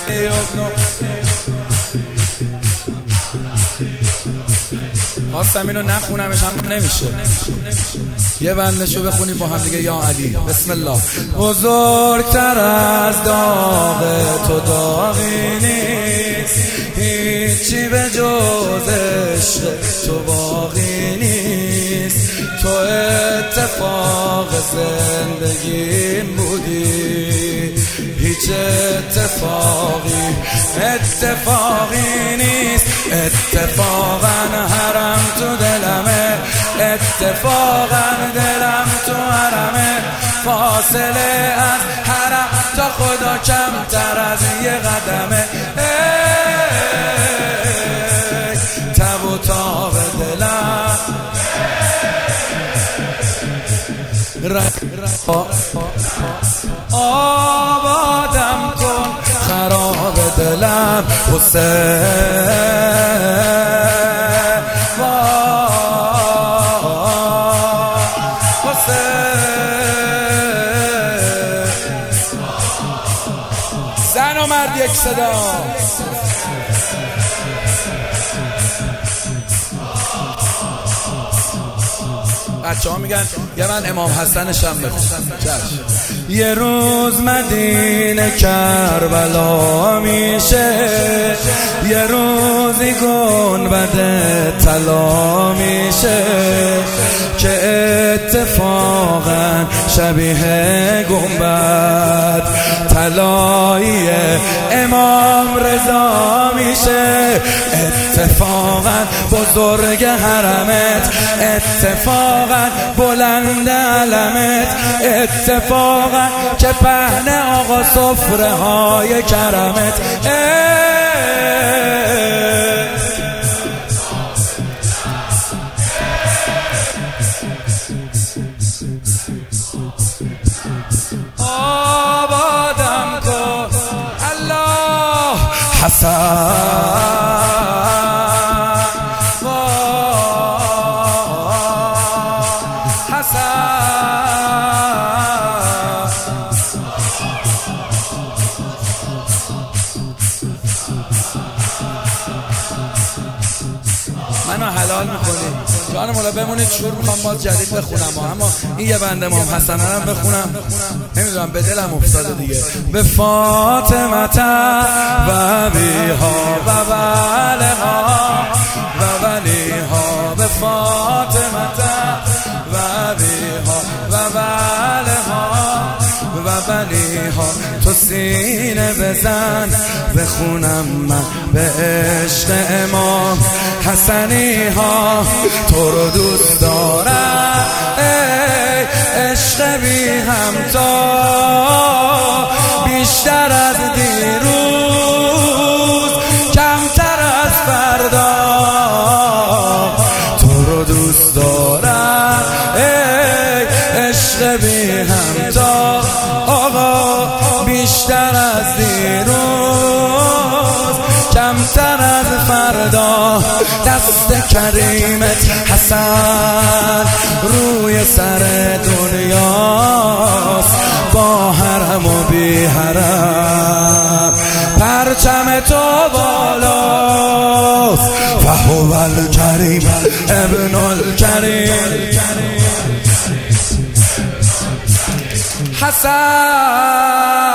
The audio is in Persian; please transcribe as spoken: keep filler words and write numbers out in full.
خواستم اینو نخونمش هم نمیشه. یه بندشو بخونی با هم دیگه. یا علی بسم الله. بزرگتر از داغ تو داغی نیست، هیچی به جز عشق تو باقی نیست. تو اتفاق زندگیم بودی، هیچ اتفاقی اتفاقی نیست. اتفاقا حرم تو دلمه، اتفاقا دلم تو حرمه. فاصله از حرم تا خدا کمتر از یه قدمه. تب و تاب دلم آبادم کن، خراب دلم حسین. زن و مرد یک صدا. بچه ها میگن یه من امام حسنشم بخونم. یه روز مدینه کربلا میشه، یه روزی گنبد طلا میشه، که اتفاقا شبیه گنبد طلایی امام رضا میشه. اتفاقا بزرگ حرمت، اتفاقا بلند علمت، اتفاقا که پهن آقا سفره های کرمت. آبادم کن الله حسن. منو حلال میکنید جان مولا، بمونید شور میخوام باز جدید بخونم. اما این یه بنده امام حسن هم بخونم، نمیدونم به دلم افتاده دیگه. به فاطمه و بیها و ولها و ولیها، به فاطمه و بیها و ولها و ولیها. تو سینه بزن بخونم من به عشق امام حسنی ها. تو رو دوست دارم ای عشق بی همتا، بیشتر از دیروز کمتر از فردا. تو رو دوست دارم ای عشق بی همتا، آقا بیشتر از دیروز کمتر از فردا. دست کریمت حسن روی سر دنیاست، با حرم و بی حرم پرچم تو بالاست. فهو الکریم ابن الکریم حسن.